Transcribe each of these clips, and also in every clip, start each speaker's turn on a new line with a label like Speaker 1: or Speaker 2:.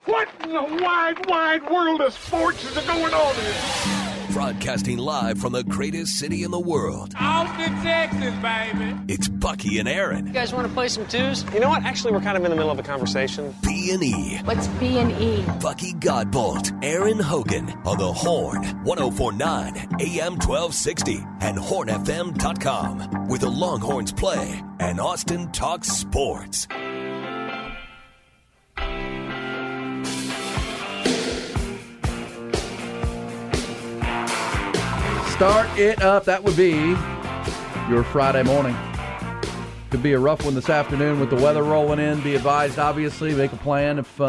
Speaker 1: What in the wide, wide world of sports is going on here?
Speaker 2: Broadcasting live from the greatest city in the world.
Speaker 1: Austin, Texas, baby.
Speaker 2: It's Bucky and Aaron.
Speaker 3: You guys want to play some twos?
Speaker 4: You know what? Actually, we're kind of in the middle of a conversation.
Speaker 2: B&E.
Speaker 5: What's B&E?
Speaker 2: Bucky Godbolt, Aaron Hogan on the Horn, 104.9 AM 1260 and hornfm.com, where the Longhorns play and Austin talks sports.
Speaker 6: Start it up. That would be your Friday morning. Could be a rough one this afternoon with the weather rolling in. Be advised, obviously, make a plan if,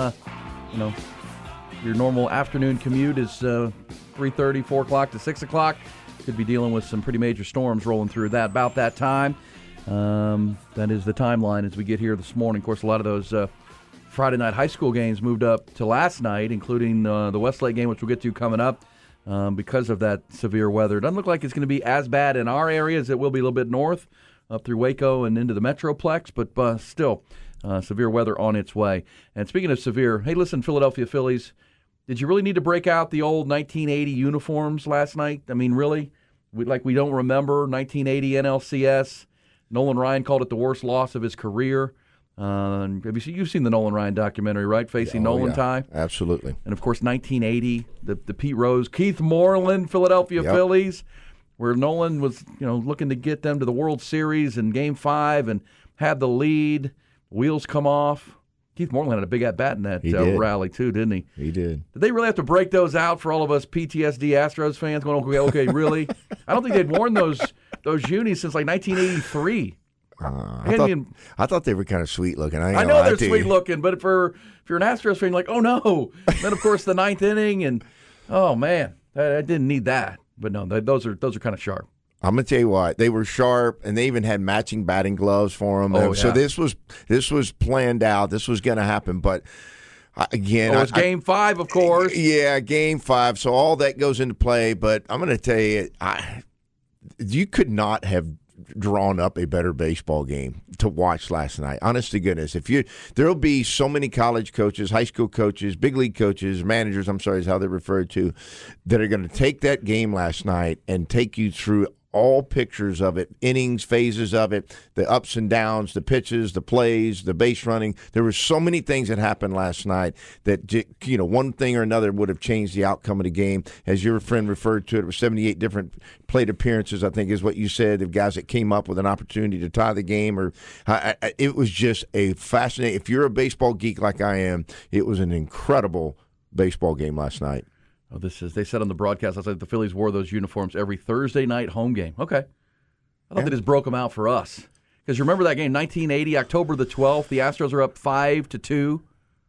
Speaker 6: your normal afternoon commute is 3:30, 4 o'clock to 6 o'clock. Could be dealing with some pretty major storms rolling through about that time. That is the timeline as we get here this morning. Of course, a lot of those Friday night high school games moved up to last night, including the Westlake game, which we'll get to coming up. Because of that severe weather. It doesn't look like it's going to be as bad in our area as it will be a little bit north, up through Waco and into the Metroplex, but still severe weather on its way. And speaking of severe, hey, listen, Philadelphia Phillies, did you really need to break out the old 1980 uniforms last night? I mean, really? We don't remember 1980 NLCS. Nolan Ryan called it the worst loss of his career. You've seen the Nolan Ryan documentary, right? Facing Nolan Tie?
Speaker 7: Absolutely.
Speaker 6: And, of course, 1980, the Pete Rose, Keith Moreland, Philadelphia Phillies, where Nolan was, looking to get them to the World Series in Game 5 and had the lead. Wheels come off. Keith Moreland had a big at-bat in that rally, too, didn't he?
Speaker 7: He did.
Speaker 6: Did they really have to break those out for all of us PTSD Astros fans going, okay, really? I don't think they'd worn those unis since, 1983.
Speaker 7: I thought they were kind of sweet looking.
Speaker 6: I know they're sweet looking, but if you're an Astros fan, you're like, oh no. And then of course the ninth inning, and oh man, I didn't need that. But no, those are kind of sharp.
Speaker 7: I'm gonna tell you what, they were sharp, and they even had matching batting gloves for them.
Speaker 6: Oh,
Speaker 7: so this was planned out. This was going to happen, but. Again,
Speaker 6: it's Game 5, of course.
Speaker 7: Yeah, Game 5. So all that goes into play. But I'm going to tell you, you could not have drawn up a better baseball game to watch last night. Honest to goodness, there'll be so many college coaches, high school coaches, big league coaches, managers. I'm sorry, is how they're referred to, that are going to take that game last night and take you through all pictures of it, innings, phases of it, the ups and downs, the pitches, the plays, the base running. There were so many things that happened last night that, one thing or another would have changed the outcome of the game. As your friend referred to it, was 78 different plate appearances, I think is what you said, of guys that came up with an opportunity to tie the game. It was just a fascinating, if you're a baseball geek like I am, it was an incredible baseball game last night.
Speaker 6: Oh, they said on the broadcast last night the Phillies wore those uniforms every Thursday night home game. Okay. I thought they just broke them out for us. Because you remember that game, 1980, October the 12th, the Astros are up 5-2.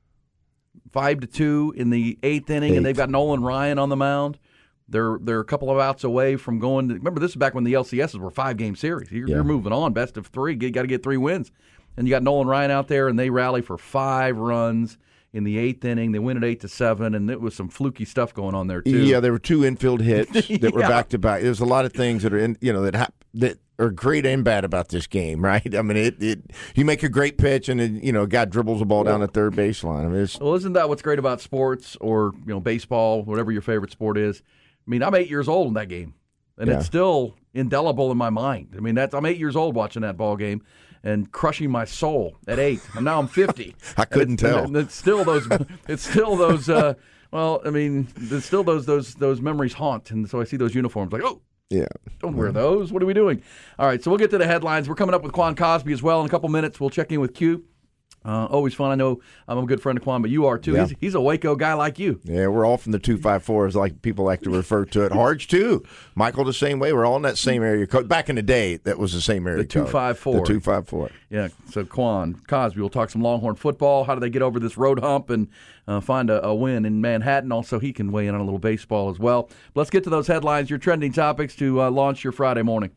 Speaker 6: 5-2 in the eighth inning, and they've got Nolan Ryan on the mound. They're a couple of outs away from going to – remember, this is back when the LCSs were 5-game series. You're moving on, best of 3. Got to get 3 wins. And you got Nolan Ryan out there, and they rally for 5 runs in the eighth inning. They win at 8-7, and it was some fluky stuff going on there too.
Speaker 7: Yeah, there were 2 infield hits that were back to back. There's a lot of things that are that are great and bad about this game, right? I mean, you make a great pitch, and a guy dribbles the ball down the third baseline. I mean,
Speaker 6: well, isn't that what's great about sports or baseball, whatever your favorite sport is? I mean, I'm 8 years old in that game, and it's still indelible in my mind. I mean, I'm 8 years old watching that ball game and crushing my soul at 8. And now I'm 50.
Speaker 7: I couldn't tell.
Speaker 6: And it's still those. It's still those. It's still those memories haunt. And so I see those uniforms like, oh,
Speaker 7: yeah,
Speaker 6: don't wear those. What are we doing? All right, so we'll get to the headlines. We're coming up with Quan Cosby as well in a couple minutes. We'll check in with Q. Always fun. I know I'm a good friend of Quan, but you are too. Yeah. He's a Waco guy like you.
Speaker 7: Yeah, we're all from the 254s, like people like to refer to it. Harge too. Michael the same way. We're all in that same area code. Back in the day, that was the same area
Speaker 6: code. The 254.
Speaker 7: The 254.
Speaker 6: Yeah. So Quan Cosby, we'll talk some Longhorn football. How do they get over this road hump and find a win in Manhattan? Also, he can weigh in on a little baseball as well. But let's get to those headlines. Your trending topics to launch your Friday morning.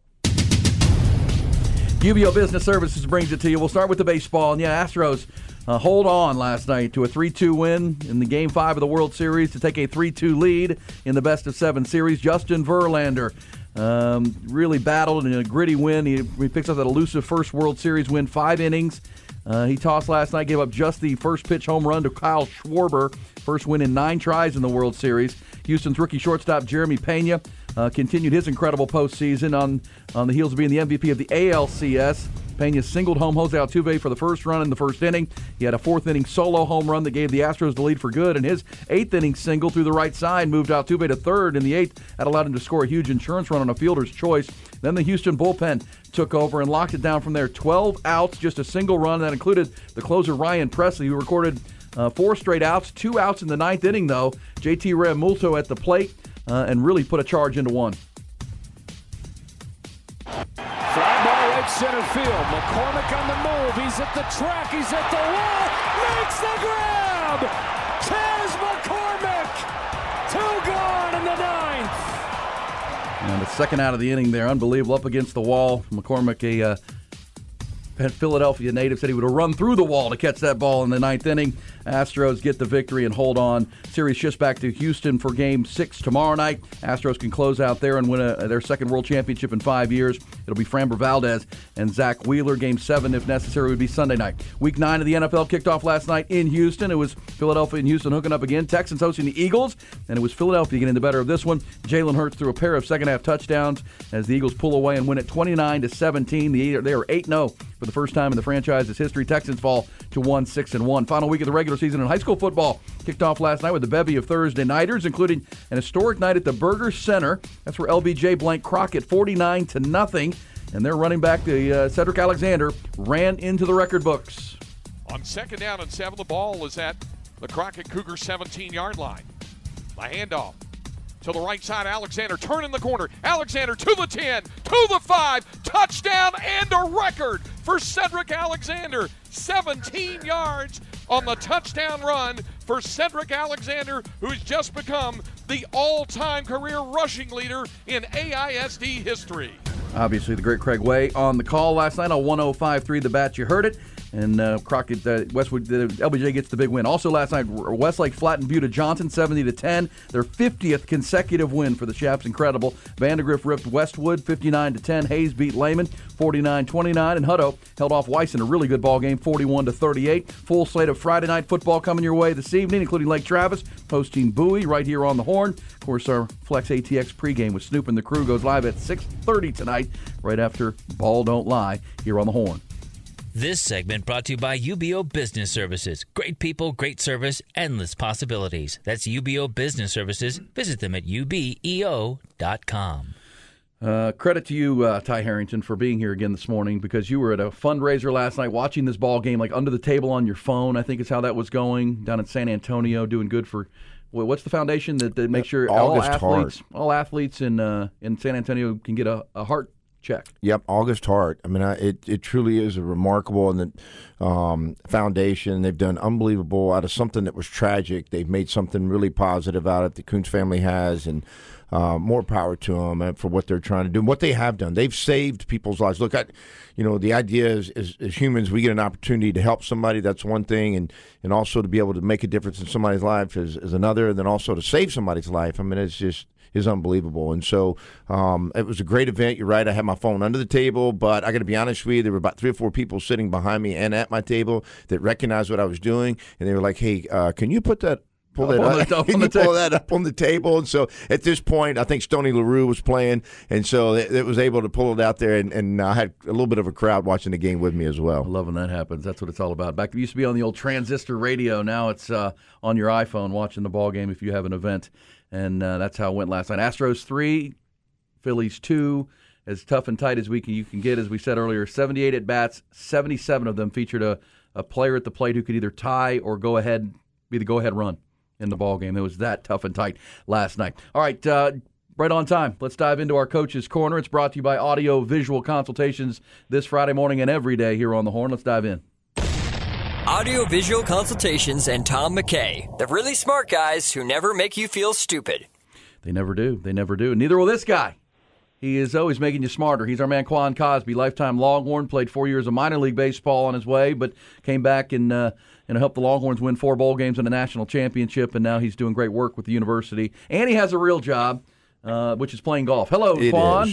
Speaker 6: UBEO Business Services brings it to you. We'll start with the baseball. And Astros hold on last night to a 3-2 win in the Game 5 of the World Series to take a 3-2 lead in the best-of-7 series. Justin Verlander Really battled in a gritty win. He picks up that elusive first World Series win, 5 innings. He tossed last night, gave up just the first pitch home run to Kyle Schwarber. First win in 9 tries in the World Series. Houston's rookie shortstop Jeremy Pena continued his incredible postseason on the heels of being the MVP of the ALCS. Pena singled home Jose Altuve for the first run in the first inning. He had a 4th-inning solo home run that gave the Astros the lead for good, and his 8th-inning single through the right side moved Altuve to third in the 8th. That allowed him to score a huge insurance run on a fielder's choice. Then the Houston bullpen took over and locked it down from there. 12 outs, just a single run. That included the closer Ryan Presley, who recorded 4 straight outs. 2 outs in the 9th inning, though. JT Realmuto at the plate and really put a charge into one.
Speaker 3: Fly ball right center field. McCormick on the move. He's at the track. He's at the wall. Makes the grab. Chas McCormick. 2 gone in the 9th.
Speaker 6: And the second out of the inning there, unbelievable, up against the wall. McCormick, a Philadelphia native, said he would have run through the wall to catch that ball in the 9th inning. Astros get the victory and hold on. Series shifts back to Houston for Game 6 tomorrow night. Astros can close out there and win their second World Championship in 5 years. It'll be Framber Valdez and Zach Wheeler. Game 7, if necessary, would be Sunday night. Week 9 of the NFL kicked off last night in Houston. It was Philadelphia and Houston hooking up again. Texans hosting the Eagles, and it was Philadelphia getting the better of this one. Jalen Hurts threw a pair of second-half touchdowns as the Eagles pull away and win it 29-17. They are 8-0 for the first time in the franchise's history. Texans fall to 1-6-1. Final week of the regular season in high school football kicked off last night with a bevy of Thursday nighters, including an historic night at the Burger Center. That's where LBJ blanked Crockett 49-0, and their running back, Cedric Alexander, ran into the record books.
Speaker 5: On 2nd down and 7, the ball is at the Crockett Cougar 17-yard line. The handoff to the right side, Alexander turning the corner. Alexander to the 10, to the 5, touchdown and a record for Cedric Alexander. 17 yards on the touchdown run for Cedric Alexander, who's just become the all-time career rushing leader in AISD history.
Speaker 6: Obviously, the great Craig Way on the call last night on 105.3 The Bat. You heard it. And Crockett, Westwood, LBJ gets the big win. Also last night, Westlake flattened Buda Johnson 70-10. Their 50th consecutive win for the Chaps. Incredible. Vandergrift ripped Westwood 59-10. Hayes beat Lehman 49-29. And Hutto held off Weiss in a really good ball game 41-38. Full slate of Friday night football coming your way this evening, including Lake Travis hosting Bowie right here on the Horn. Of course, our Flex ATX pregame with Snoop and the crew goes live at 6:30 tonight, right after Ball Don't Lie here on the Horn.
Speaker 8: This segment brought to you by UBO Business Services. Great people, great service, endless possibilities. That's UBO Business Services. Visit them at ubeo.com.
Speaker 6: Credit to you, Ty Harrington, for being here again this morning, because you were at a fundraiser last night watching this ball game, like under the table on your phone, I think is how that was going, down in San Antonio, doing good for, what's the foundation that makes sure all athletes in San Antonio can get a heart check? Yep,
Speaker 7: August Heart. I mean, it truly is a remarkable foundation. They've done unbelievable out of something that was tragic. They've made something really positive out of it. The Coons family has, and more power to them for what they're trying to do and what they have done. They've saved people's lives. Look, the idea is as humans, we get an opportunity to help somebody. That's one thing, and also to be able to make a difference in somebody's life is another, and then also to save somebody's life. I mean, it's just is unbelievable. And so it was a great event. You're right. I had my phone under the table, but I got to be honest with you, there were about 3 or 4 people sitting behind me and at my table that recognized what I was doing, and they were like, "Hey, can you pull that up on the table?" And so at this point, I think Stoney LaRue was playing, and so it was able to pull it out there, and I had a little bit of a crowd watching the game with me as well.
Speaker 6: I love when that happens. That's what it's all about. Back, it used to be on the old transistor radio. Now it's on your iPhone watching the ball game if you have an event, and that's how it went last night. Astros 3, Phillies 2. As tough and tight as you can get, as we said earlier. 78 at bats, 77 of them featured a player at the plate who could either tie or be the go-ahead run in the ball game. It was that tough and tight last night. All right, right on time. Let's dive into our Coach's Corner. It's brought to you by Audio Visual Consultations this Friday morning and every day here on the Horn. Let's dive in.
Speaker 9: Audio Visual Consultations and Tom McKay, the really smart guys who never make you feel stupid.
Speaker 6: They never do. They never do. Neither will this guy. He is always making you smarter. He's our man, Quan Cosby, lifetime Longhorn, played 4 years of minor league baseball on his way, but came back and helped the Longhorns win 4 bowl games and a national championship, and now he's doing great work with the university. And he has a real job. which is playing golf. Hello, Quan.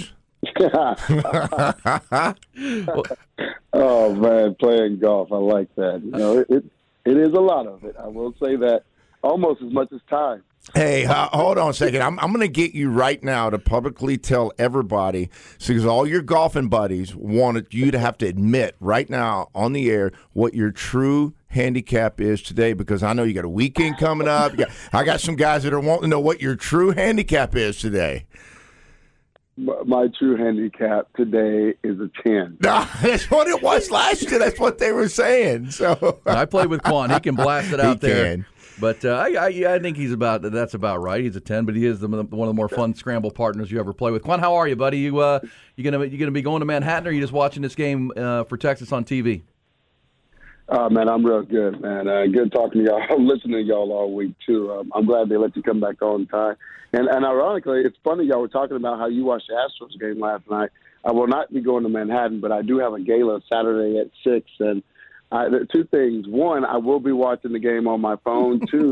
Speaker 10: Oh man, playing golf, I like that. You know, it is a lot of it. I will say that, almost as much as time.
Speaker 7: Hey, hold on a second. I'm going to get you right now to publicly tell everybody, because all your golfing buddies wanted you to have to admit right now on the air what your true handicap is today, because I know you got a weekend coming up. I got some guys that are wanting to know what your true handicap is today.
Speaker 10: My true handicap today is a 10.
Speaker 7: No, that's what it was last year. That's what they were saying. So
Speaker 6: I played with Quan. He can blast it out there.
Speaker 7: Can.
Speaker 6: But I think that's about right. He's a 10, but he is one of the more fun scramble partners you ever play with. Quan, how are you, buddy? You gonna be going to Manhattan, or are you just watching this game for Texas on TV?
Speaker 10: Man, I'm real good, man. Good talking to y'all. I'm listening to y'all all week too. I'm glad they let you come back on time. And ironically, it's funny y'all were talking about how you watched the Astros game last night. I will not be going to Manhattan, but I do have a gala Saturday at 6, and there are two things. One, I will be watching the game on my phone. Two,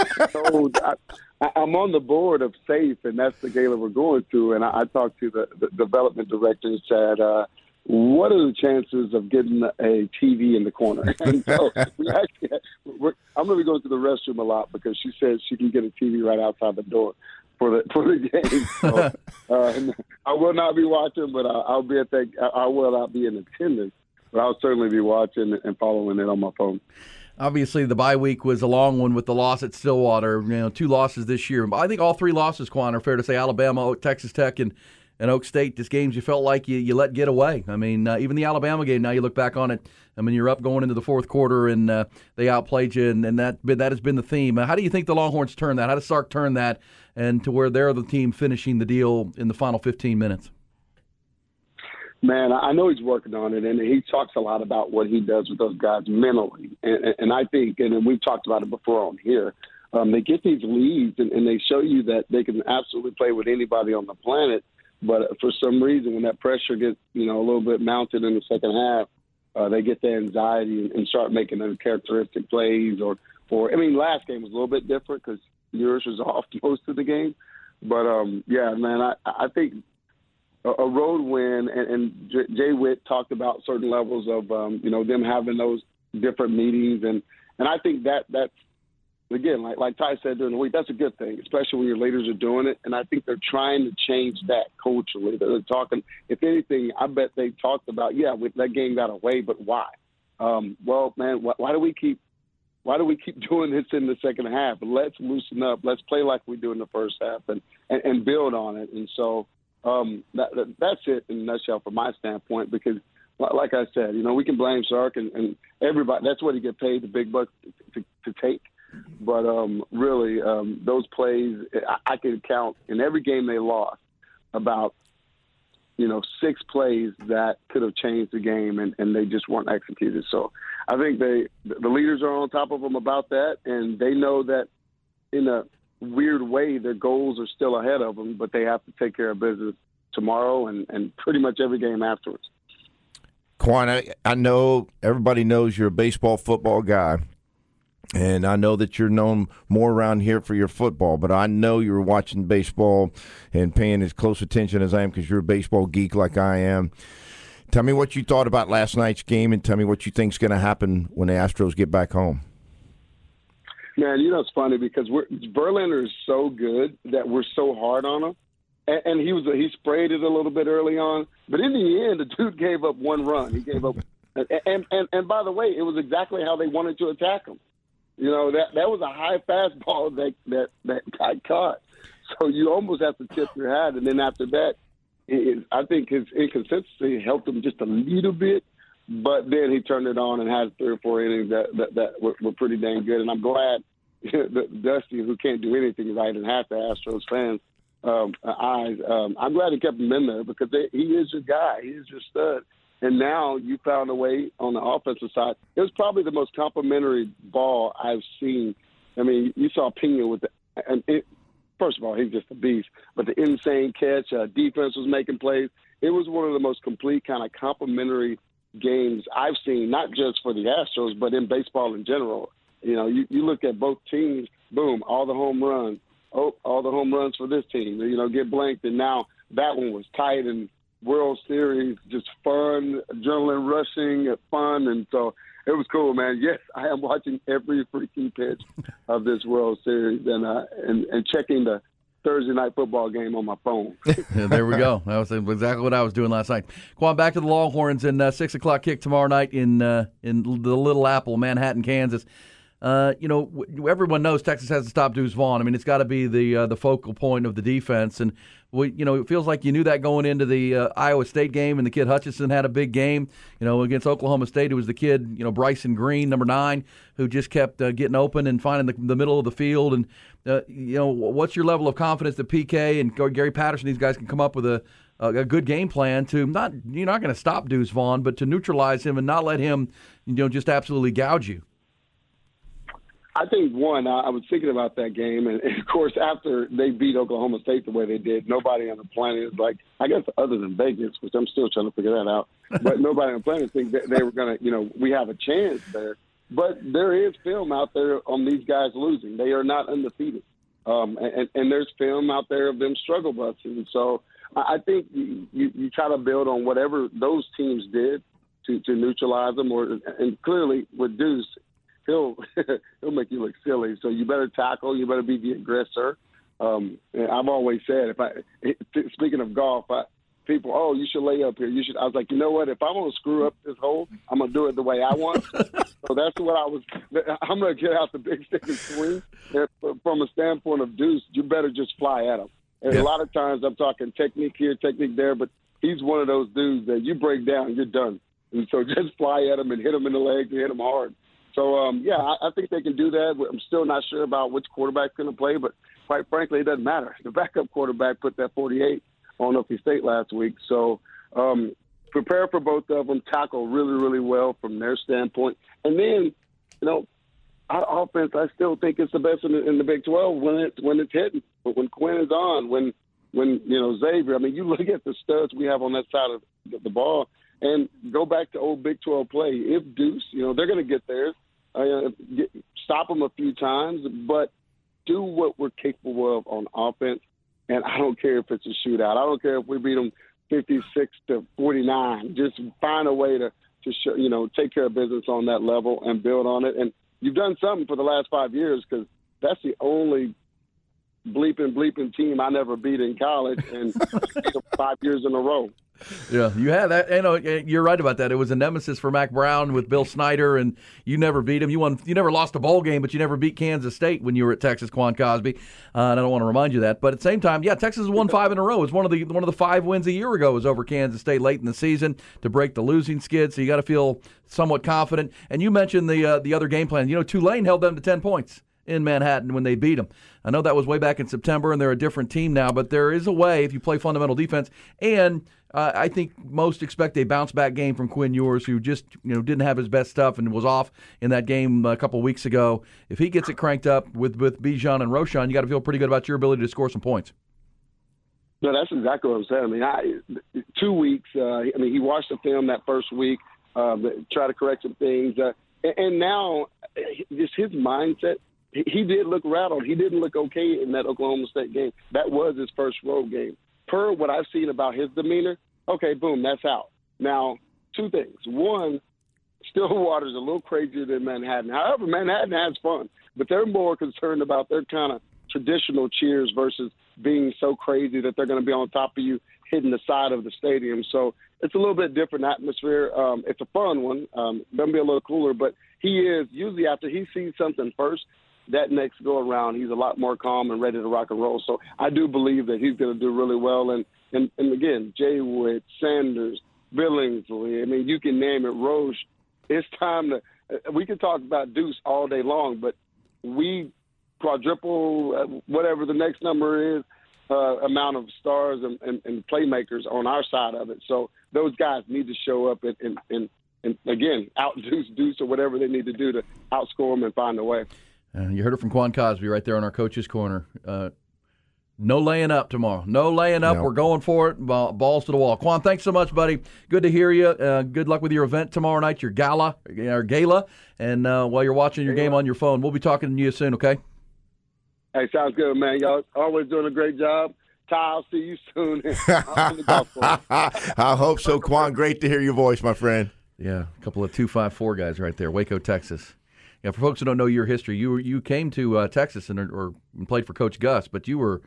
Speaker 10: I'm on the board of SAFE, and that's the gala we're going to. And I talked to the development director and said, what are the chances of getting a TV in the corner? And so I'm going to be going to the restroom a lot, because she says she can get a TV right outside the door for the game. So, I will not be watching, but I'll be at that. I will not be in attendance. But I'll certainly be watching and following it on my phone.
Speaker 6: Obviously, the bye week was a long one with the loss at Stillwater. 2 losses this year. I think all 3 losses, Quan, are fair to say. Alabama, Texas Tech, and Oak State. Just games you felt like you let get away. I mean, even the Alabama game. Now you look back on it. I mean, you're up going into the fourth quarter, and they outplayed you, and that has been the theme. How do you think the Longhorns turn that? How does Sark turn that, and to where they're the team finishing the deal in the final 15 minutes?
Speaker 10: Man, I know he's working on it, and he talks a lot about what he does with those guys mentally. And I think, and we've talked about it before on here, they get these leads, and they show you that they can absolutely play with anybody on the planet. But for some reason, when that pressure gets, a little bit mounted in the second half, they get the anxiety and start making uncharacteristic plays. Last game was a little bit different because yours was off most of the game. But, yeah, man, I think a road win, and Jay Witt talked about certain levels of, them having those different meetings. And I think that's, again, like Ty said during the week, that's a good thing, especially when your leaders are doing it. And I think they're trying to change that culturally. They're talking, if anything, I bet they talked about, that game got away, but why? Well, man, why do we keep doing this in the second half? Let's loosen up. Let's play like we do in the first half and build on it. And so that's it in a nutshell from my standpoint, because like I said, we can blame Sark and everybody. That's what he get paid the big bucks to take. But really, those plays, I can count in every game they lost about, 6 plays that could have changed the game, and they just weren't executed. So I think the leaders are on top of them about that, and they know that in a weird way their goals are still ahead of them, but they have to take care of business tomorrow and pretty much every game afterwards.
Speaker 7: Quan, I know everybody knows you're a baseball, football guy. And I know that you're known more around here for your football, but I know you're watching baseball and paying as close attention as I am, because you're a baseball geek like I am. Tell me what you thought about last night's game, and tell me what you think's going to happen when the Astros get back home.
Speaker 10: Man, it's funny because Verlander is so good that we're so hard on him. And he sprayed it a little bit early on, but in the end, the dude gave up 1 run. He gave up, and by the way, it was exactly how they wanted to attack him. That was a high fastball that got caught. So you almost have to tip your hat. And then after that, I think his inconsistency helped him just a little bit. But then he turned it on and had 3 or 4 innings that were pretty dang good. And I'm glad that Dusty, who can't do anything right in half the Astros fans' eyes, I'm glad he kept him in there, because he is your guy. He is your stud. And now you found a way on the offensive side. It was probably the most complimentary ball I've seen. I mean, you saw Pena with first of all, he's just a beast. But the insane catch, defense was making plays. It was one of the most complete kind of complimentary games I've seen, not just for the Astros, but in baseball in general. You look at both teams, boom, all the home runs. oh, all the home runs for this team, get blanked. And now that one was tight and World Series, just fun, adrenaline rushing, fun. And so it was cool, man. Yes, I am watching every freaking pitch of this World Series and checking the Thursday night football game on my phone.
Speaker 6: Yeah, there we go. That was exactly what I was doing last night. Quan, back to the Longhorns and 6 o'clock kick tomorrow night in the Little Apple, Manhattan, Kansas. Everyone knows Texas has to stop Deuce Vaughn. I mean, it's got to be the focal point of the defense. And it feels like you knew that going into the Iowa State game, and the kid Hutchinson had a big game. Against Oklahoma State, it was the kid, Bryson Green, number 9, who just kept getting open and finding the middle of the field. And what's your level of confidence that PK and Gary Patterson, these guys, can come up with a good game plan to you're not going to stop Deuce Vaughn, but to neutralize him and not let him, just absolutely gouge you?
Speaker 10: I think, one, I was thinking about that game, and of course, after they beat Oklahoma State the way they did, nobody on the planet is like, I guess other than Vegas, which I'm still trying to figure that out, but nobody on the planet thinks that they were going to, we have a chance there. But there is film out there on these guys losing. They are not undefeated. And there's film out there of them struggle busting. So I think you try to build on whatever those teams did to neutralize them. And clearly with Deuce, he'll make you look silly. So you better tackle. You better be the aggressor. And I've always said, speaking of golf, people, you should lay up here. You should. I was like, you know what? If I'm going to screw up this hole, I'm going to do it the way I want. So that's what I'm going to get out the big stick and swing. And from a standpoint of Deuce, you better just fly at him. And a lot of times I'm talking technique here, technique there, but he's one of those dudes that you break down, you're done. And so just fly at him and hit him in the legs and hit him hard. So, I think they can do that. I'm still not sure about which quarterback's going to play, but quite frankly, it doesn't matter. The backup quarterback put that 48 on NC State last week. So prepare for both of them, tackle really, really well from their standpoint. And then, our offense, I still think it's the best in the Big 12 when it's hitting. But when Quinn is on, when Xavier, I mean, you look at the studs we have on that side of the ball, and go back to old Big 12 play. If Deuce, they're going to get theirs, stop them a few times, but do what we're capable of on offense. And I don't care if it's a shootout. I don't care if we beat them 56-49. Just find a way to show, take care of business on that level and build on it. And you've done something for the last 5 years, because that's the only bleeping team I never beat in college, and 5 years in a row.
Speaker 6: Yeah, you had that. You're right about that. It was a nemesis for Mac Brown with Bill Snyder, and you never beat him. You never lost a bowl game, but you never beat Kansas State when you were at Texas, Quan Cosby. And I don't want to remind you that. But at the same time, Texas has won 5 in a row. It's one of the 5 wins a year ago was over Kansas State late in the season to break the losing skid. So you got to feel somewhat confident. And you mentioned the other game plan. Tulane held them to 10 points in Manhattan when they beat them. I know that was way back in September, and they're a different team now, but there is a way if you play fundamental defense. And I think most expect a bounce-back game from Quinn Ewers, who just didn't have his best stuff and was off in that game a couple of weeks ago. If he gets it cranked up with Bijan and Roschon, you got to feel pretty good about your ability to score some points.
Speaker 10: No, that's exactly what I'm saying. I mean, 2 weeks. He watched the film that first week, try to correct some things, and now just his mindset. He did look rattled. He didn't look okay in that Oklahoma State game. That was his first road game. Per what I've seen about his demeanor, okay, boom, that's out. Now, 2 things. One, Stillwater's a little crazier than Manhattan. However, Manhattan has fun, but they're more concerned about their kind of traditional cheers versus being so crazy that they're going to be on top of you hitting the side of the stadium. So it's a little bit different atmosphere. It's a fun one. Going to be a little cooler, but he is usually after he sees something first, that next go around, he's a lot more calm and ready to rock and roll. So I do believe that he's going to do really well. And again, Jay Wood, Sanders, Billingsley, I mean, you can name it, Roche. It's time to – we can talk about Deuce all day long, but we quadruple whatever the next number is, amount of stars and playmakers on our side of it. So those guys need to show up and again, out-Deuce Deuce or whatever they need to do to outscore them and find a way.
Speaker 6: You heard it from Quan Cosby right there in our Coach's Corner. No laying up tomorrow. No laying up. No. We're going for it. Balls to the wall. Quan, thanks so much, buddy. Good to hear you. Good luck with your event tomorrow night, your gala. And while you're watching your game on your phone, we'll be talking to you soon, okay?
Speaker 10: Hey, sounds good, man. Y'all always doing a great job. Ty, I'll see you soon. On the golf course.
Speaker 7: I hope so, Quan. Great to hear your voice, my friend.
Speaker 6: Yeah, a couple of 254 guys right there, Waco, Texas. Yeah, for folks who don't know your history, you came to Texas and played for Coach Gus, but you were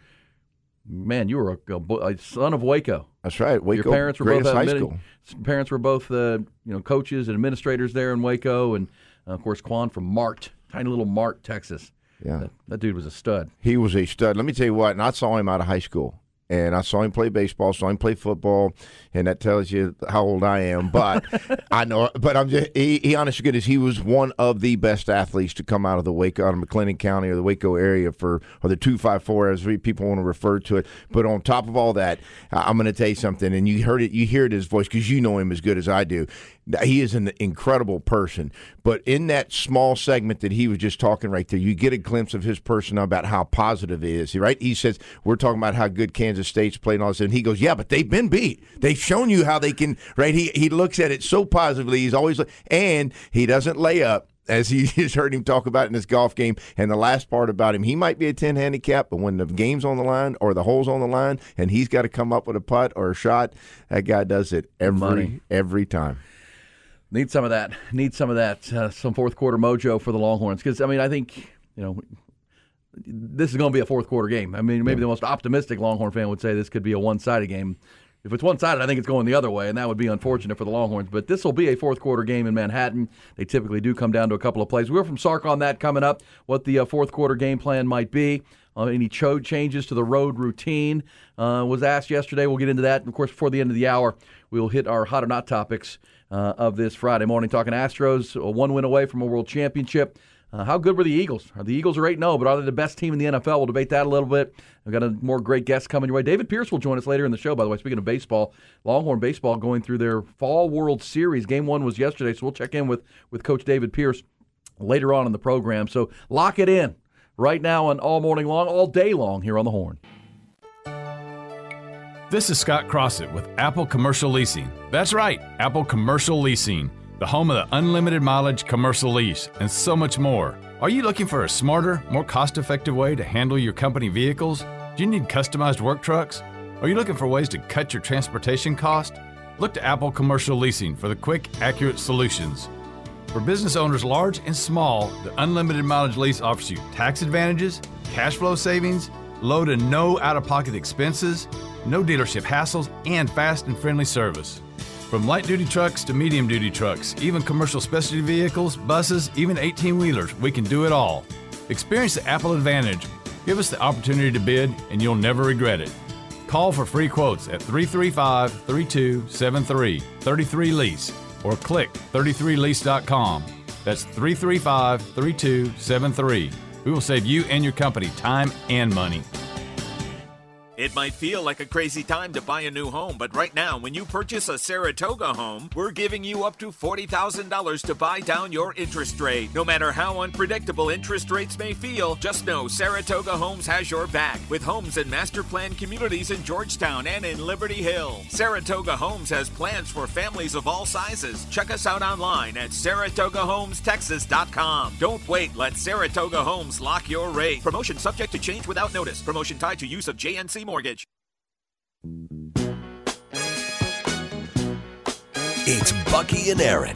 Speaker 6: a son of Waco.
Speaker 7: That's right. Waco.
Speaker 6: Your parents were both
Speaker 7: high school.
Speaker 6: Parents were both coaches and administrators there in Waco, and of course Quan from Mart, tiny little Mart, Texas.
Speaker 7: Yeah,
Speaker 6: that dude was a stud.
Speaker 7: He was a stud. Let me tell you what. And I saw him out of high school. And I saw him play baseball, saw him play football, and that tells you how old I am. But I know, but I'm just, he honest to goodness, he was one of the best athletes to come out of the Waco, out of McLennan County or the Waco area or the 254 as people want to refer to it. But on top of all that, I'm going to tell you something, and you hear it in his voice because you know him as good as I do. He is an incredible person. But in that small segment that he was just talking right there, you get a glimpse of his person about how positive he is, right? He says, we're talking about how good Kansas State's played and all this, and he goes, yeah, but they've been beat. They've shown you how they can, right? He looks at it so positively. He's always, and he doesn't lay up, as he just heard him talk about in his golf game. And the last part about him, he might be a 10 handicap, but when the game's on the line or the hole's on the line and he's got to come up with a putt or a shot, that guy does it every time.
Speaker 6: Need some of that. Some fourth quarter mojo for the Longhorns. Because, I think, this is going to be a fourth quarter game. Maybe the most optimistic Longhorn fan would say this could be a one-sided game. If it's one-sided, I think it's going the other way, and that would be unfortunate for the Longhorns. But this will be a fourth quarter game in Manhattan. They typically do come down to a couple of plays. We're from Sark on that coming up, what the fourth quarter game plan might be. Any changes to the road routine was asked yesterday. We'll get into that. And, of course, before the end of the hour, we'll hit our hot or not topics of this Friday morning. Talking Astros, one win away from a world championship. How good were the Eagles? The Eagles are 8-0, but are they the best team in the NFL? We'll debate that a little bit. We've got more great guests coming your way. David Pierce will join us later in the show, by the way. Speaking of baseball, Longhorn baseball going through their Fall World Series. Game 1 was yesterday, so we'll check in with Coach David Pierce later on in the program. So lock it in right now and all morning long, all day long here on the Horn.
Speaker 11: This is Scott Crossett with Apple Commercial Leasing. That's right, Apple Commercial Leasing, the home of the unlimited mileage commercial lease, and so much more. Are you looking for a smarter, more cost-effective way to handle your company vehicles? Do you need customized work trucks? Are you looking for ways to cut your transportation cost? Look to Apple Commercial Leasing for the quick, accurate solutions. For business owners large and small, the unlimited mileage lease offers you tax advantages, cash flow savings, low to no out-of-pocket expenses, no dealership hassles, and fast and friendly service. From light-duty trucks to medium-duty trucks, even commercial specialty vehicles, buses, even 18-wheelers, we can do it all. Experience the Apple Advantage. Give us the opportunity to bid, and you'll never regret it. Call for free quotes at 335-3273, 33Lease, or click 33lease.com. That's 335-3273. We will save you and your company time and money.
Speaker 12: It might feel like a crazy time to buy a new home, but right now, when you purchase a Saratoga home, we're giving you up to $40,000 to buy down your interest rate. No matter how unpredictable interest rates may feel, just know Saratoga Homes has your back, with homes in master plan communities in Georgetown and in Liberty Hill. Saratoga Homes has plans for families of all sizes. Check us out online at SaratogaHomesTexas.com. Don't wait. Let Saratoga Homes lock your rate. Promotion subject to change without notice. Promotion tied to use of JNC Mortgage.
Speaker 2: It's Bucky and Aaron.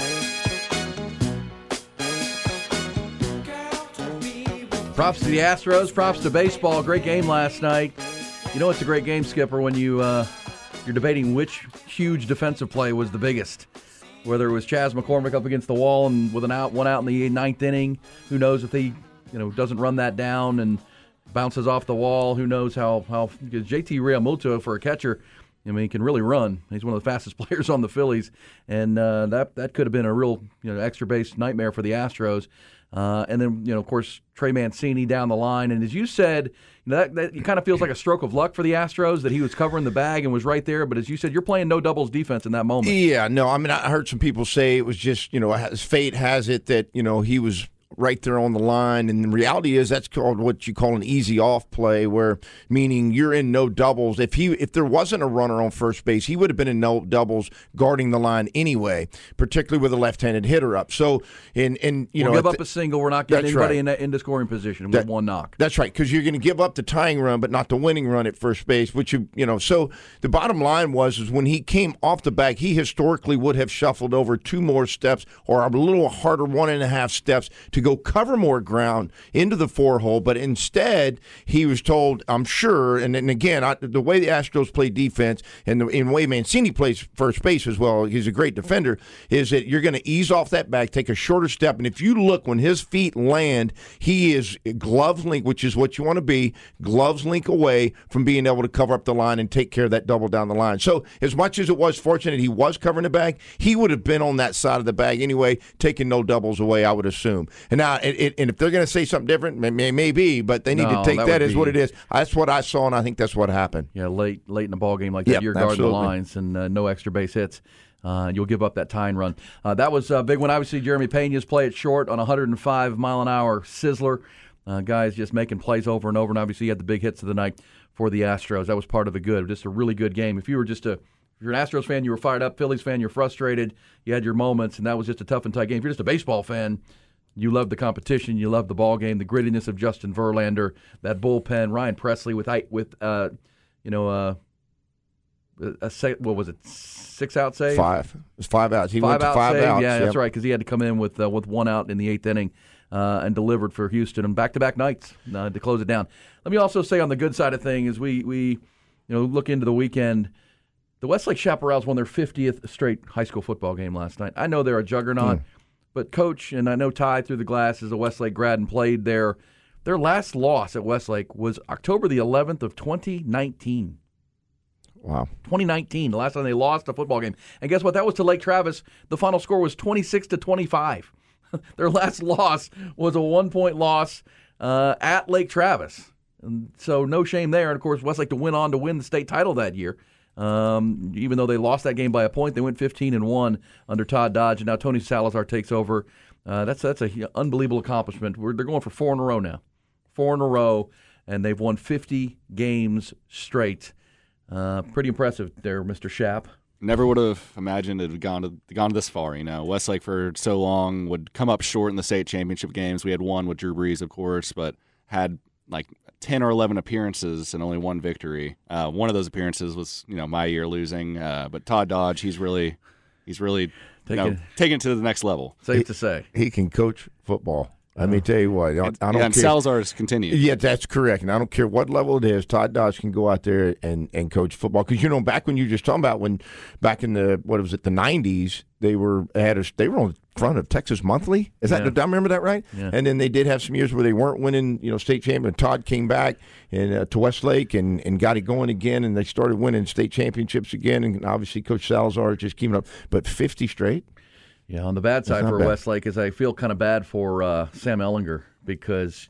Speaker 6: Props to the Astros. Props to baseball. Great game last night. You know it's a great game, Skipper, when you're debating which huge defensive play was the biggest. Whether it was Chas McCormick up against the wall and with one out in the ninth inning. Who knows if he doesn't run that down and bounces off the wall. Who knows how because JT Realmuto, for a catcher, he can really run. He's one of the fastest players on the Phillies, and that could have been a real extra base nightmare for the Astros. And then of course Trey Mancini down the line, and as you said, that it kind of feels like a stroke of luck for the Astros that he was covering the bag and was right there. But as you said, you're playing no doubles defense in that moment.
Speaker 7: Yeah, no, I heard some people say it was just fate has it that he was right there on the line. And the reality is that's called what you call an easy off play, where meaning you're in no doubles. If there wasn't a runner on first base, he would have been in no doubles guarding the line anyway, particularly with a left-handed hitter up. So, we'll
Speaker 6: give up a single. We're not getting anybody into scoring position with one knock.
Speaker 7: That's right, because you're going to give up the tying run, but not the winning run at first base. So the bottom line is when he came off the bag, he historically would have shuffled over 2 more steps or a little harder 1.5 steps to go cover more ground into the 4-hole. But instead, he was told, I'm sure, and again, the way the Astros play defense and the way Mancini plays first base as well, he's a great defender, is that you're going to ease off that bag, take a shorter step, and if you look when his feet land, he is gloves link, which is what you want to be, gloves link away from being able to cover up the line and take care of that double down the line. So as much as it was fortunate he was covering the bag, he would have been on that side of the bag anyway, taking no doubles away, I would assume. And now, and if they're going to say something different, maybe, but they need to take that as what it is. That's what I saw, and I think that's what happened.
Speaker 6: Yeah, late in the ball game like that, you're guarding the lines and no extra base hits. You'll give up that tying run. That was a big one. Obviously, Jeremy Pena's play it short on a 105-mile-an-hour sizzler. Guys just making plays over and over, and obviously he had the big hits of the night for the Astros. That was part of the good. Just a really good game. If you're an Astros fan, you were fired up. Phillies fan, you're frustrated. You had your moments, and that was just a tough and tight game. If you're just a baseball fan, you love the competition. You love the ball game, the grittiness of Justin Verlander, that bullpen, Ryan Presley with what was it, 6-out save?
Speaker 7: 5. It was 5 outs. He went to 5 outs.
Speaker 6: Yeah, that's right, because he had to come in with 1 out in the 8th inning and delivered for Houston on back-to-back nights to close it down. Let me also say on the good side of things, as we look into the weekend, the Westlake Chaparrals won their 50th straight high school football game last night. I know they're a juggernaut, but Coach, and I know Ty through the glass is a Westlake grad and played there. Their last loss at Westlake was October the 11th of 2019.
Speaker 7: Wow.
Speaker 6: 2019, the last time they lost a football game. And guess what? That was to Lake Travis. The final score was 26-25. Their last loss was a 1-point loss at Lake Travis. And so no shame there. And, of course, Westlake went on to win the state title that year. Even though they lost that game by a point, they went 15-1 under Todd Dodge. And now Tony Salazar takes over. That's an unbelievable accomplishment. They're going for 4 in a row now. 4 in a row, and they've won 50 games straight. Pretty impressive there, Mr. Schaap.
Speaker 13: Never would have imagined it had gone this far. Westlake for so long would come up short in the state championship games. We had one with Drew Brees, of course, but had like 10 or 11 appearances and only 1 victory. One of those appearances was, my year losing. But Todd Dodge, he's really taking it to the next level.
Speaker 6: Safe to say,
Speaker 7: he can coach football. Let me tell you what. I don't care.
Speaker 13: And Salazar's continued.
Speaker 7: Yeah, that's correct. And I don't care what level it is. Todd Dodge can go out there and coach football. Because, back when you were just talking about back in the 90s, they were on the front of Texas Monthly. Did I remember that right?
Speaker 6: Yeah.
Speaker 7: And then they did have some years where they weren't winning, state champion. Todd came back to Westlake and got it going again, and they started winning state championships again. And obviously, Coach Salazar just keeping up. But 50 straight.
Speaker 6: Yeah, on the bad side for Westlake is I feel kind of bad for Sam Ellinger because,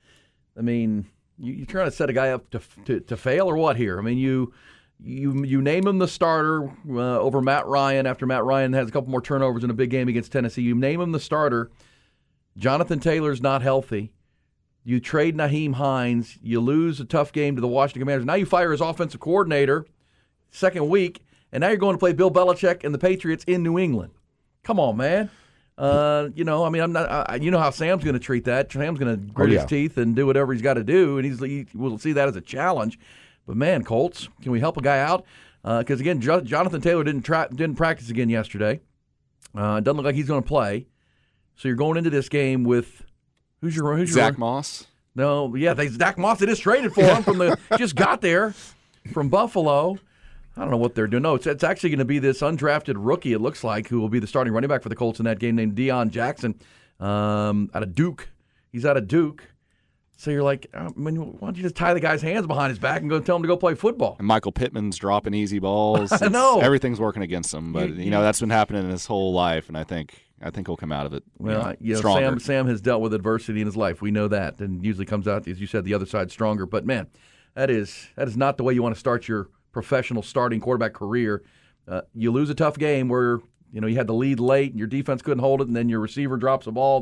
Speaker 6: you're trying to set a guy up to fail or what here? You name him the starter over Matt Ryan after Matt Ryan has a couple more turnovers in a big game against Tennessee. You name him the starter. Jonathan Taylor's not healthy. You trade Nyheim Hines. You lose a tough game to the Washington Commanders. Now you fire his offensive coordinator second week, and now you're going to play Bill Belichick and the Patriots in New England. Come on, man. I'm not. You know how Sam's going to treat that. Sam's going to grit his teeth and do whatever he's got to do, and he will see that as a challenge. But man, Colts, can we help a guy out? Because again, Jonathan Taylor didn't practice again yesterday. Doesn't look like he's going to play. So you're going into this game with who's your
Speaker 13: Zach Moss?
Speaker 6: No, yeah, Zach Moss. They just traded for him just got there from Buffalo. I don't know what they're doing. No, it's actually going to be this undrafted rookie, it looks like, who will be the starting running back for the Colts in that game, named Deion Jackson out of Duke. He's out of Duke. So you're like, why don't you just tie the guy's hands behind his back and go tell him to go play football?
Speaker 13: And Michael Pittman's dropping easy balls.
Speaker 6: I know.
Speaker 13: Everything's working against him. But, that's been happening his whole life, and I think he'll come out of it stronger.
Speaker 6: Sam has dealt with adversity in his life. We know that, and usually comes out, as you said, the other side stronger. But, man, that is not the way you want to start your professional starting quarterback career. You lose a tough game where you had the lead late and your defense couldn't hold it, and then your receiver drops a ball that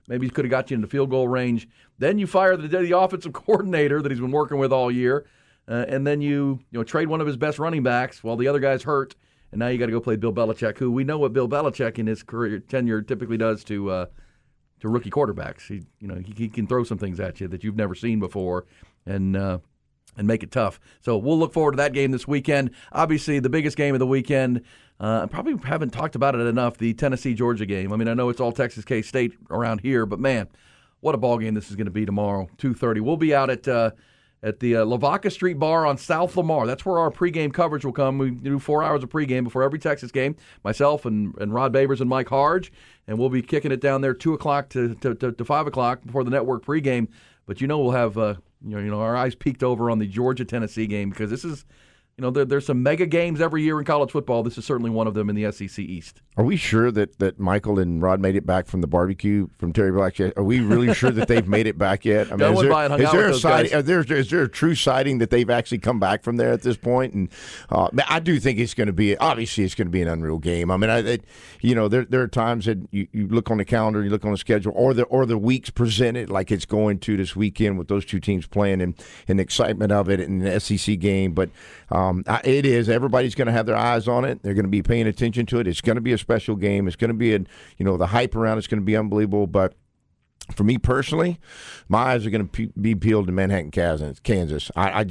Speaker 6: Maybe he could have got you into field goal range. Then you fire the offensive coordinator that he's been working with all year, and then you trade one of his best running backs while the other guy's hurt, and now you got to go play Bill Belichick, who we know what Bill Belichick in his career tenure typically does to rookie quarterbacks. He can throw some things at you that you've never seen before, and make it tough. So we'll look forward to that game this weekend. Obviously, the biggest game of the weekend. I probably haven't talked about it enough, the Tennessee-Georgia game. I mean, I know it's all Texas K-State around here, but, man, what a ball game this is going to be tomorrow, 2:30. We'll be out at the Lavaca Street Bar on South Lamar. That's where our pregame coverage will come. We do 4 hours of pregame before every Texas game, myself and Rod Babers and Mike Harge, and we'll be kicking it down there 2 o'clock to 5 o'clock before the network pregame. But we'll have our eyes peeked over on the Georgia-Tennessee game because this is – there's some mega games every year in college football. This is certainly one of them in the SEC East.
Speaker 7: Are we sure that Michael and Rod made it back from the barbecue from Terry Black yet? Are we really sure that they've made it back yet? I mean, is there a true sighting that they've actually come back from there at this point? And I do think it's going to be an unreal game. I mean, there are times that you look on the calendar, you look on the schedule, or the weeks presented like it's going to this weekend with those two teams playing and the excitement of it in the SEC game, but. It is. Everybody's going to have their eyes on it. They're going to be paying attention to it. It's going to be a special game. It's going to be the hype around it's going to be unbelievable. But for me personally, my eyes are going to be peeled to Manhattan, Kansas.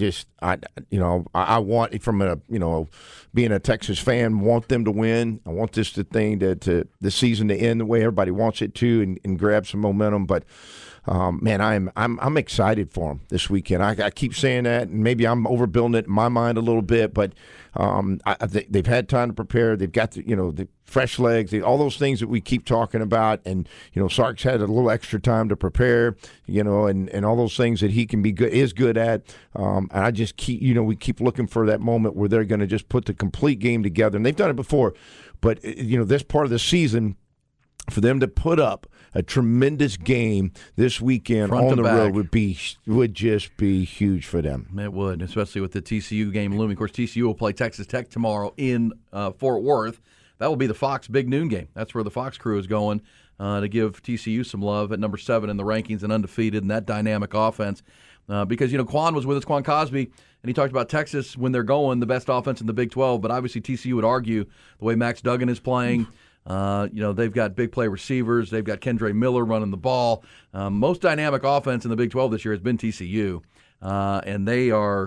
Speaker 7: I want from being a Texas fan, want them to win. I want this the season to end the way everybody wants it to and grab some momentum. But man, I'm excited for them this weekend. I keep saying that, and maybe I'm overbuilding it in my mind a little bit, but they've had time to prepare. They've got the fresh legs, all those things that we keep talking about, and Sark's had a little extra time to prepare, and all those things that he can is good at. And I just we keep looking for that moment where they're going to just put the complete game together, and they've done it before, but this part of the season. For them to put up a tremendous game this weekend on the road would just be huge for them.
Speaker 6: It would, especially with the TCU game looming. Of course, TCU will play Texas Tech tomorrow in Fort Worth. That will be the Fox Big Noon game. That's where the Fox crew is going to give TCU some love at number 7 in the rankings and undefeated in that dynamic offense. Because, Quan was with us, Quan Cosby, and he talked about Texas when they're going, the best offense in the Big 12. But obviously TCU would argue the way Max Duggan is playing. They've got big play receivers. They've got Kendre Miller running the ball. Most dynamic offense in the Big 12 this year has been TCU, and they are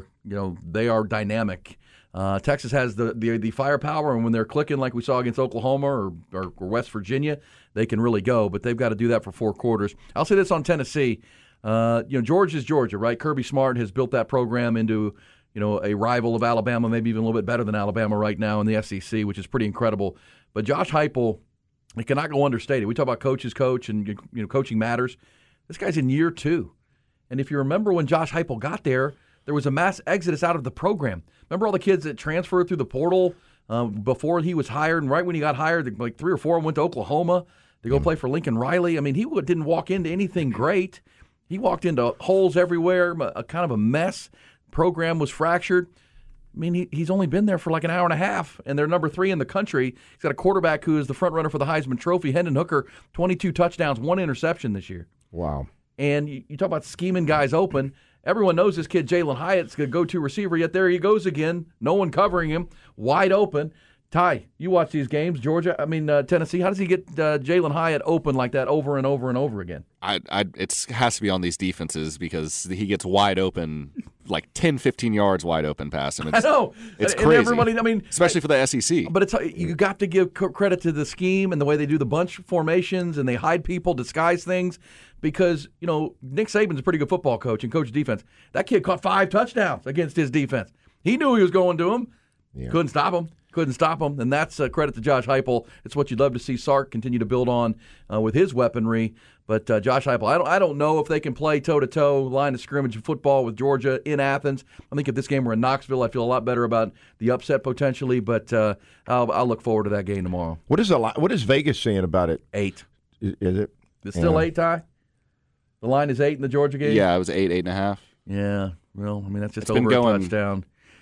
Speaker 6: dynamic. Texas has the firepower, and when they're clicking like we saw against Oklahoma or West Virginia, they can really go. But they've got to do that for 4 quarters. I'll say this on Tennessee. Georgia's Georgia, right? Kirby Smart has built that program into a rival of Alabama, maybe even a little bit better than Alabama right now in the SEC, which is pretty incredible. But Josh Heupel, it cannot go understated. We talk about coaches coach and coaching matters. This guy's in year 2. And if you remember when Josh Heupel got there was a mass exodus out of the program. Remember all the kids that transferred through the portal before he was hired, and right when he got hired, like 3 or 4 went to Oklahoma to go play for Lincoln Riley. I mean, he didn't walk into anything great. He walked into holes everywhere, a kind of a mess. Program was fractured. I mean, he's only been there for like an hour and a half, and they're number 3 in the country. He's got a quarterback who is the front runner for the Heisman Trophy, Hendon Hooker, 22 touchdowns, 1 interception this year.
Speaker 7: Wow.
Speaker 6: And you talk about scheming guys open. Everyone knows this kid, Jalen Hyatt's the go-to receiver, yet there he goes again. No one covering him, wide open. Ty, you watch these games, Tennessee. How does he get Jalen Hyatt open like that over and over and over again?
Speaker 13: It has to be on these defenses because he gets wide open, like 10, 15 yards wide open past him.
Speaker 6: I know.
Speaker 13: It's
Speaker 6: and
Speaker 13: crazy.
Speaker 6: Everybody,
Speaker 13: especially for the SEC.
Speaker 6: But you got to give credit to the scheme and the way they do the bunch formations and they hide people, disguise things. Because, Nick Saban's a pretty good football coach and coach defense. That kid caught 5 touchdowns against his defense. He knew he was going to him. Yeah. Couldn't stop him. And that's credit to Josh Heupel. It's what you'd love to see Sark continue to build on with his weaponry. But Josh Heupel, I don't know if they can play toe-to-toe, line of scrimmage football with Georgia in Athens. I think if this game were in Knoxville, I'd feel a lot better about the upset potentially. But I'll look forward to that game tomorrow.
Speaker 7: What is Vegas saying about it?
Speaker 6: 8.
Speaker 7: Is it?
Speaker 6: It's still 8, Ty? The line is 8 in the Georgia game?
Speaker 13: Yeah, it was 8.5.
Speaker 6: Yeah. Well, that's just over a touchdown.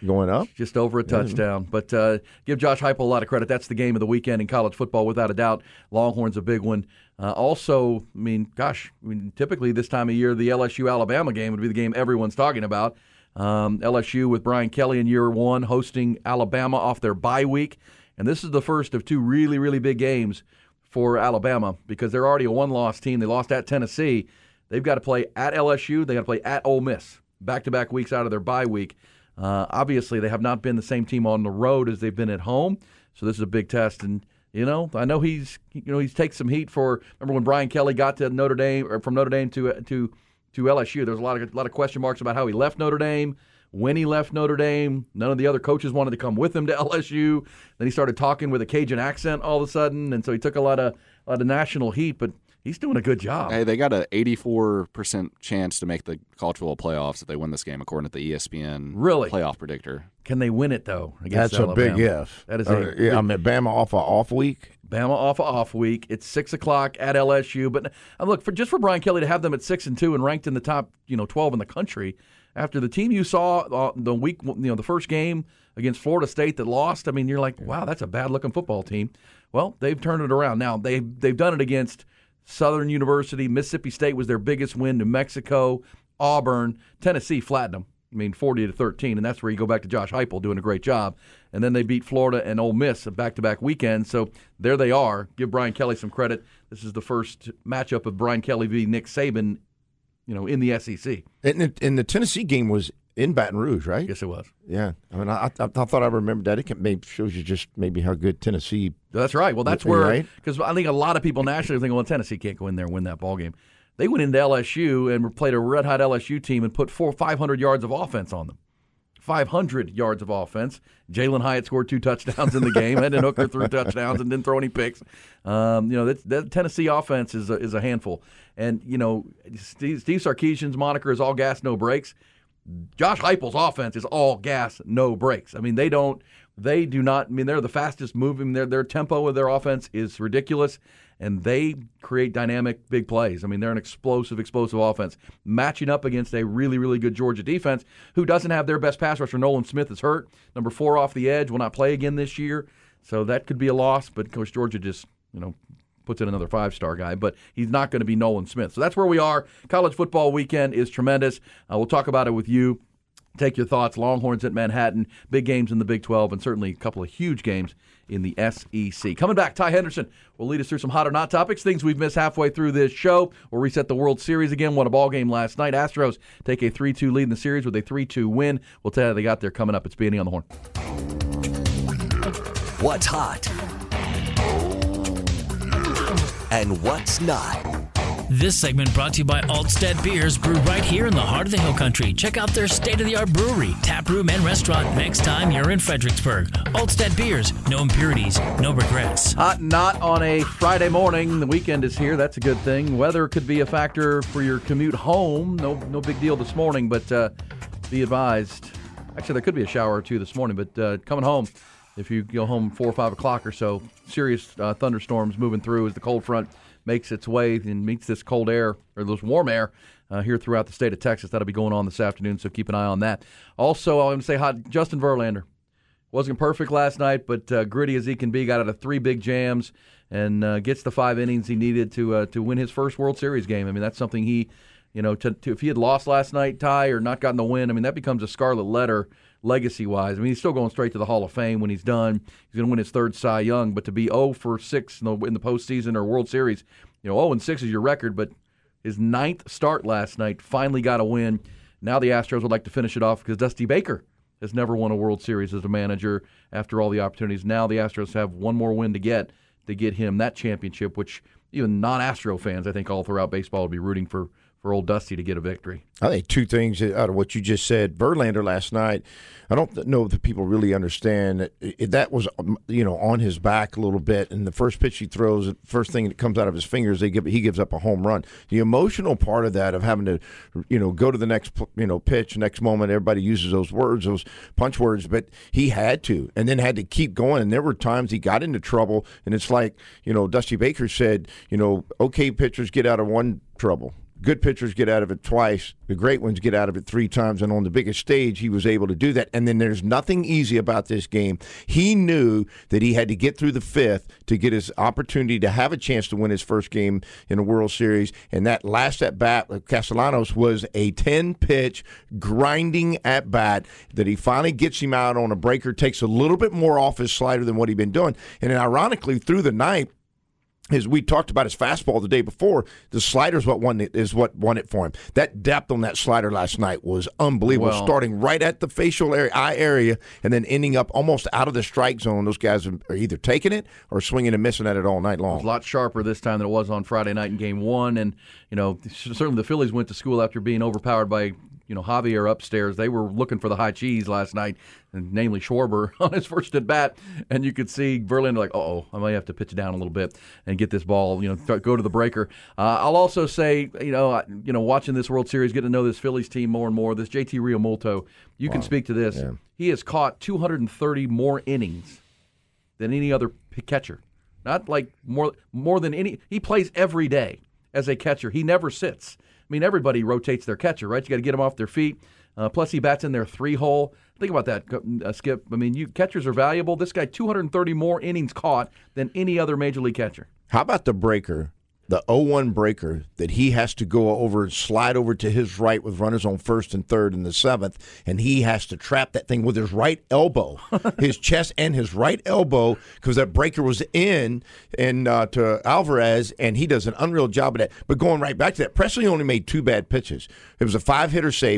Speaker 7: Going up?
Speaker 6: Just over a touchdown. But give Josh Heupel a lot of credit. That's the game of the weekend in college football, without a doubt. Longhorns a big one. Also, typically this time of year, the LSU-Alabama game would be the game everyone's talking about. LSU with Brian Kelly in year one hosting Alabama off their bye week. And this is the first of two really, really big games for Alabama because they're already a one-loss team. They lost at Tennessee. They've got to play at LSU. They've got to play at Ole Miss, back-to-back weeks out of their bye week. Obviously, they have not been the same team on the road as they've been at home, so this is a big test. And I know he's taken some heat for. Remember when Brian Kelly got to Notre Dame, or from Notre Dame to LSU? There's a lot of question marks about how he left Notre Dame, when he left Notre Dame. None of the other coaches wanted to come with him to LSU. Then he started talking with a Cajun accent all of a sudden, and so he took a lot of national heat, but. He's doing a good job.
Speaker 13: Hey, they got an 84% chance to make the college football playoffs if they win this game, according to the ESPN playoff predictor.
Speaker 6: Can they win it, though?
Speaker 7: That's
Speaker 6: Alabama?
Speaker 7: A big if.
Speaker 6: That is
Speaker 7: Bama off a off week.
Speaker 6: Bama off a off week. It's 6:00 at LSU. But look, for Brian Kelly to have them at 6-2 and ranked in the top 12 in the country after the team you saw the week the first game against Florida State that lost. I mean, you're like, wow, that's a bad looking football team. Well, they've turned it around. Now they've done it against Southern University. Mississippi State was their biggest win. New Mexico, Auburn, Tennessee flattened them. 40-13, and that's where you go back to Josh Heupel doing a great job. And then they beat Florida and Ole Miss a back-to-back weekend. So there they are. Give Brian Kelly some credit. This is the first matchup of Brian Kelly v. Nick Saban, in the SEC.
Speaker 7: And the Tennessee game was in Baton Rouge, right?
Speaker 6: Yes, it was.
Speaker 7: Yeah. I thought I remembered that. It shows you just maybe how good Tennessee.
Speaker 6: That's right. Well, that's where, because I think a lot of people nationally think, well, Tennessee can't go in there and win that ball game. They went into LSU and played a red-hot LSU team and put 500 yards of offense on them. 500 yards of offense. Jalen Hyatt scored 2 touchdowns in the game. Hendon Hooker threw touchdowns and didn't throw any picks. That Tennessee offense is a handful. And, Steve Sarkisian's moniker is all gas, no brakes. Josh Heupel's offense is all gas, no brakes. They do not, they're the fastest moving. Their tempo of their offense is ridiculous, and they create dynamic big plays. They're an explosive offense. Matching up against a really, really good Georgia defense who doesn't have their best pass rusher. Nolan Smith is hurt. Number 4 off the edge, will not play again this year. So that could be a loss, but of course Georgia just, puts in another 5-star guy, but he's not going to be Nolan Smith. So that's where we are. College football weekend is tremendous. We'll talk about it with you. Take your thoughts. Longhorns at Manhattan, big games in the Big 12, and certainly a couple of huge games in the SEC. Coming back, Ty Henderson will lead us through some hot or not topics, things we've missed halfway through this show. We'll reset the World Series again. Won a ball game last night. Astros take a 3-2 lead in the series with a 3-2 win. We'll tell you how they got there coming up. It's B&E on the Horn.
Speaker 2: What's hot? And what's not?
Speaker 8: This segment brought to you by Altstead Beers, brewed right here in the heart of the Hill Country. Check out their state-of-the-art brewery, tap room, and restaurant next time you're in Fredericksburg. Altstead Beers, no impurities, no regrets.
Speaker 6: Hot and not on a Friday morning. The weekend is here. That's a good thing. Weather could be a factor for your commute home. No big deal this morning, but be advised. Actually, there could be a shower or two this morning, but coming home, if you go home 4 or 5 o'clock or so, serious thunderstorms moving through as the cold front makes its way and meets this cold air, or this warm air, here throughout the state of Texas. That'll be going on this afternoon, so keep an eye on that. Also, I'm going to say hot, Justin Verlander. Wasn't perfect last night, but gritty as he can be. Got out of 3 big jams and gets the 5 innings he needed to win his first World Series game. That's something he, if he had lost last night, Ty, or not gotten the win, that becomes a scarlet letter legacy-wise. He's still going straight to the Hall of Fame when he's done. He's going to win his 3rd Cy Young, but to be 0-for-6 in the postseason or World Series, 0-6 is your record, but his 9th start last night finally got a win. Now the Astros would like to finish it off because Dusty Baker has never won a World Series as a manager after all the opportunities. Now the Astros have one more win to get him that championship, which even non-Astro fans, I think, all throughout baseball would be rooting for old Dusty to get a victory.
Speaker 7: I think 2 things out of what you just said. Verlander last night, I don't know that people really understand that was, on his back a little bit, and the first pitch he throws, the first thing that comes out of his fingers, he gives up a home run. The emotional part of that, of having to, go to the next, pitch, next moment, everybody uses those words, those punch words, but he had to, and then had to keep going, and there were times he got into trouble, and it's like, Dusty Baker said, okay, pitchers get out of one trouble. Good pitchers get out of it twice. The great ones get out of it 3 times. And on the biggest stage, he was able to do that. And then there's nothing easy about this game. He knew that he had to get through the 5th to get his opportunity to have a chance to win his first game in the World Series. And that last at-bat with Castellanos was a 10-pitch grinding at-bat that he finally gets him out on a breaker, takes a little bit more off his slider than what he'd been doing. And then ironically, through the night, as we talked about his fastball the day before, the slider is what won it for him. That depth on that slider last night was unbelievable, starting right at the facial eye area and then ending up almost out of the strike zone. Those guys are either taking it or swinging and missing at it all night long.
Speaker 6: It was a lot sharper this time than it was on Friday night in Game 1, and certainly the Phillies went to school after being overpowered by Javier upstairs. They were looking for the high cheese last night, and namely Schwarber on his first at bat, and you could see Verlander like, I might have to pitch it down a little bit and get this ball, go to the breaker. I'll also say, watching this World Series, getting to know this Phillies team more and more. This JT Realmuto, you can speak to this. Yeah. He has caught 230 more innings than any other catcher. Not like more than any. He plays every day as a catcher. He never sits. I mean, everybody rotates their catcher, right? You got to get them off their feet. Plus, he bats in their 3-hole. Think about that, Skip. I mean, catchers are valuable. This guy, 230 more innings caught than any other Major League catcher.
Speaker 7: How about the breaker, the 0-1 breaker that he has to go over and slide over to his right with runners on first and third in the 7th, and he has to trap that thing with his right elbow, his chest and his right elbow, because that breaker was in to Alvarez, and he does an unreal job of that. But going right back to that, Presley only made 2 bad pitches. It was a 5-hitter save,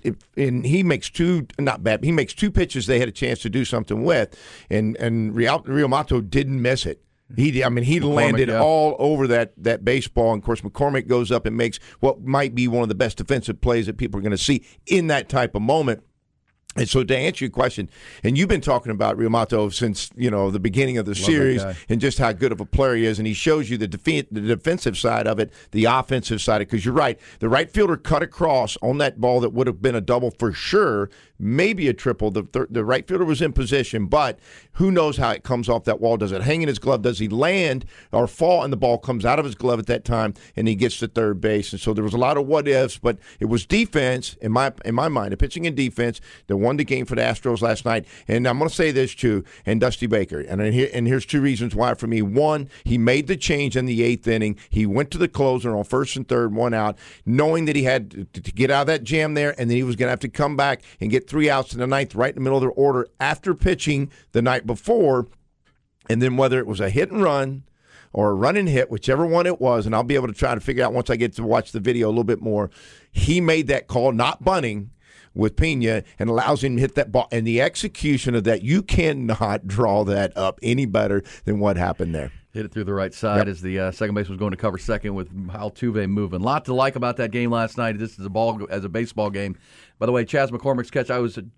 Speaker 7: and he makes 2 not bad. He makes 2 pitches they had a chance to do something with, and Realmuto didn't miss it. He landed all over that baseball. And, of course, McCormick goes up and makes what might be one of the best defensive plays that people are going to see in that type of moment. And so to answer your question, and you've been talking about Realmuto since, the beginning of the series and just how good of a player he is, and he shows you the defensive side of it, the offensive side of it, because you're right. The right fielder cut across on that ball that would have been a double for sure, maybe a triple. The right fielder was in position, but who knows how it comes off that wall. Does it hang in his glove? Does he land or fall, and the ball comes out of his glove at that time, and he gets to third base? And so there was a lot of what-ifs, but it was defense, in my mind, the pitching and defense that won the game for the Astros last night. And I'm going to say this, too, and Dusty Baker. And here's 2 reasons why for me. 1, he made the change in the 8th inning. He went to the closer on first and third, 1 out, knowing that he had to get out of that jam there, and then he was going to have to come back and get 3 outs in the 9th, right in the middle of their order after pitching the night before. And then whether it was a hit and run or a run and hit, whichever one it was, and I'll be able to try to figure out once I get to watch the video a little bit more, he made that call, not bunting, with Pena, and allows him to hit that ball. And the execution of that, you cannot draw that up any better than what happened there.
Speaker 6: Hit it through the right side as the second base was going to cover second with Altuve moving. A lot to like about that game last night. This is a baseball game. By the way, Chas McCormick's catch,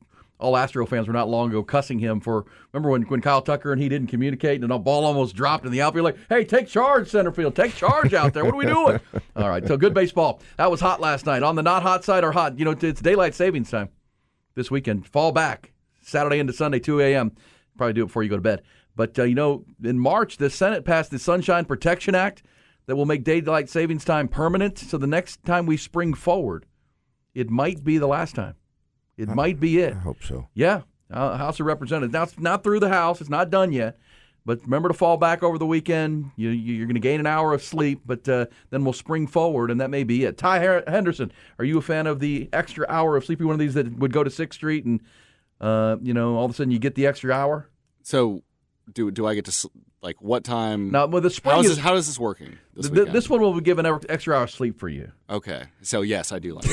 Speaker 6: all Astro fans were not long ago cussing him for, remember when Kyle Tucker and he didn't communicate and the ball almost dropped in the outfield, like, hey, take charge, center field, take charge out there. What are we doing? All right, so good baseball. That was hot last night. On the not hot side or hot, it's daylight savings time this weekend. Fall back, Saturday into Sunday, 2 a.m. Probably do it before you go to bed. But, in March, the Senate passed the Sunshine Protection Act that will make daylight savings time permanent. So the next time we spring forward, it might be the last time. It might be it.
Speaker 7: I hope so.
Speaker 6: Yeah. House of Representatives. Now, it's not through the House. It's not done yet. But remember to fall back over the weekend. You're going to gain an hour of sleep, but then we'll spring forward, and that may be it. Ty Henderson, are you a fan of the extra hour of sleep? One of these that would go to 6th Street and, all of a sudden you get the extra hour?
Speaker 13: So do I get to like what time?
Speaker 6: Now, well, the spring
Speaker 13: how is this working?
Speaker 6: This one will be given an extra hour of sleep for you.
Speaker 13: Okay, so yes, I do like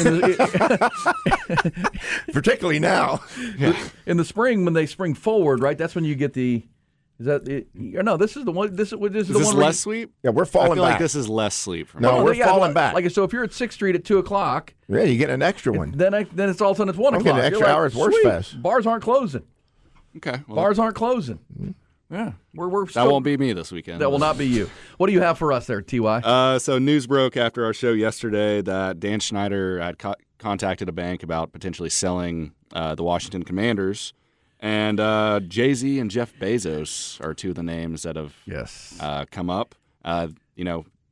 Speaker 13: it.
Speaker 7: Particularly now.
Speaker 6: Yeah. In the spring, when they spring forward, right? That's when you get the. Is that it? No, this is the one. This is the
Speaker 13: this
Speaker 6: one.
Speaker 13: Less sleep?
Speaker 7: Yeah, we're falling
Speaker 13: I feel
Speaker 7: back.
Speaker 13: Like this is less sleep. For me.
Speaker 7: No, we're falling back.
Speaker 6: Like so, if you're at 6th Street at 2:00,
Speaker 7: yeah, you get an extra one.
Speaker 6: Then it's all of a sudden it's 1 o'clock.
Speaker 7: Getting an extra hour at Worst Fest.
Speaker 6: Bars aren't closing.
Speaker 13: Okay,
Speaker 6: bars aren't closing. Mm-hmm. Yeah, we're
Speaker 13: that won't be me this weekend.
Speaker 6: That will not be you. What do you have for us there, Ty?
Speaker 13: So news broke after our show yesterday that Dan Schneider had contacted a bank about potentially selling the Washington Commanders, and Jay-Z and Jeff Bezos are 2 of the names that have come up.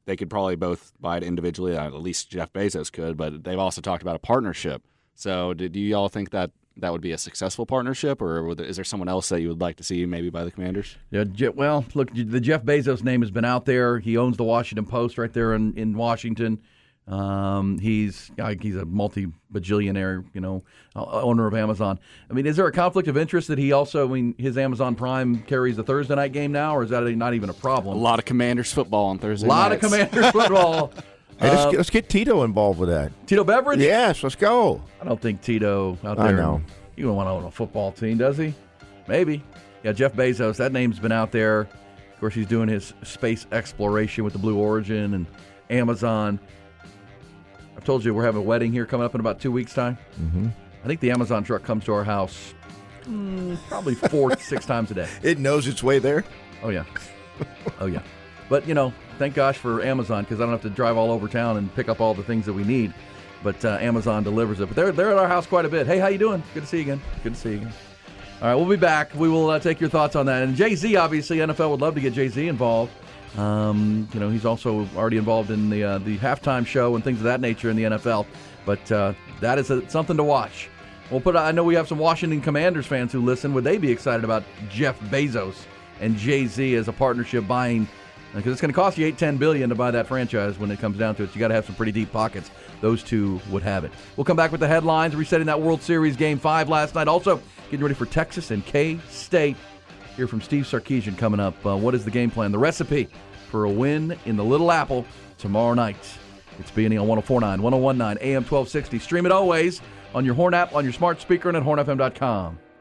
Speaker 13: they could probably both buy it individually. At least Jeff Bezos could, but they've also talked about a partnership. So do you all think that would be a successful partnership, or is there someone else that you would like to see maybe by the Commanders?
Speaker 6: Yeah, well, look, the Jeff Bezos name has been out there. He owns the Washington Post right there in Washington. He's a multi-bajillionaire, owner of Amazon. I mean, is there a conflict of interest that he also, his Amazon Prime carries the Thursday night game now, or is that not even a problem?
Speaker 13: A lot of Commanders football on Thursday nights.
Speaker 6: A lot of Commanders football.
Speaker 7: Hey, let's get Tito involved with that.
Speaker 6: Tito Beveridge?
Speaker 7: Yes, let's go.
Speaker 6: I don't think Tito out there.
Speaker 7: I know.
Speaker 6: He don't want to own a football team, does he? Maybe. Yeah, Jeff Bezos, that name's been out there. Of course, he's doing his space exploration with the Blue Origin and Amazon. I've told you we're having a wedding here coming up in about 2 weeks' time.
Speaker 7: Mm-hmm.
Speaker 6: I think the Amazon truck comes to our house probably 4 to 6 times a day.
Speaker 7: It knows its way there?
Speaker 6: Oh, yeah. Oh, yeah. But, thank gosh for Amazon, because I don't have to drive all over town and pick up all the things that we need. But Amazon delivers it. But they're at our house quite a bit. Hey, how you doing? Good to see you again. Good to see you again. All right, we'll be back. We will take your thoughts on that. And Jay-Z, obviously, NFL would love to get Jay-Z involved. He's also already involved in the halftime show and things of that nature in the NFL. But that is something to watch. I know we have some Washington Commanders fans who listen. Would they be excited about Jeff Bezos and Jay-Z as a partnership buying? Because it's going to cost you $8-10 billion to buy that franchise when it comes down to it. You got to have some pretty deep pockets. Those two would have it. We'll come back with the headlines, resetting that World Series Game 5 last night. Also, getting ready for Texas and K-State. Hear from Steve Sarkisian coming up. What is the game plan? The recipe for a win in the Little Apple tomorrow night. It's B&E on 104.9, 101.9, AM 1260. Stream it always on your Horn app, on your smart speaker, and at hornfm.com.